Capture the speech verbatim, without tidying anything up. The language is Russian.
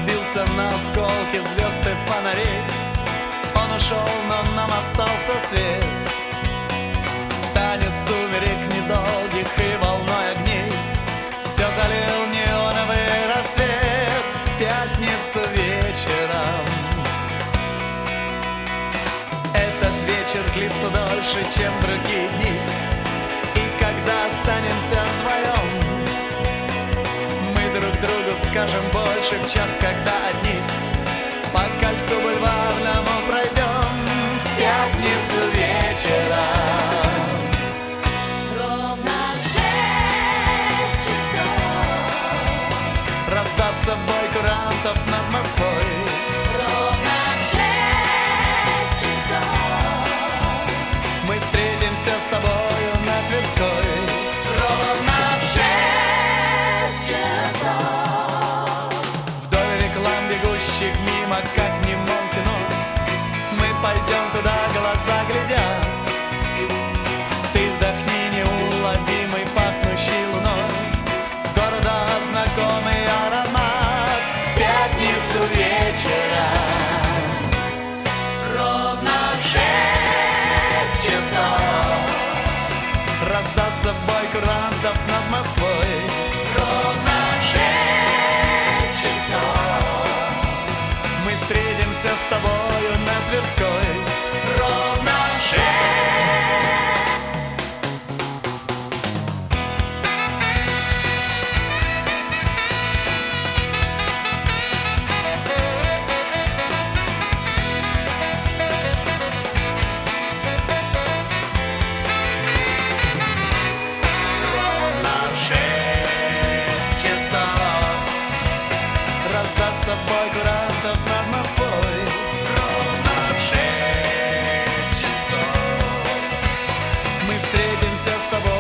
разбился на осколки звезд и фонарей. Он ушел, но нам остался свет. Танец сумерек недолгих и волной огней все залил неоновый рассвет. В пятницу вечером этот вечер длится дольше, чем другие дни. И когда останемся вдвоем, мы друг другу скажем больше в час, когда одни по кольцу бульварному пройдем. В пятницу вечером Ровно в шесть часов раздастся бой курантов над Москвой. Ровно в шесть часов Мы встретимся с тобою на Тверской. Ровно в шесть часов Вдоль реклам, бегущих мимо, как в немом кино, мы пойдем, куда глаза глядят. Ты вдохни неуловимый, пахнущий луной, города знакомый аромат. В пятницу вечером Ровно в шесть часов раздастся бой курантов над Москвой. Ровно в шесть часов Мы встретимся с тобою на Тверской. Ровно в шесть. Ровно в шесть часов раздастся бой курантов над Москвой. Ровно в шесть часов мы встретимся с тобой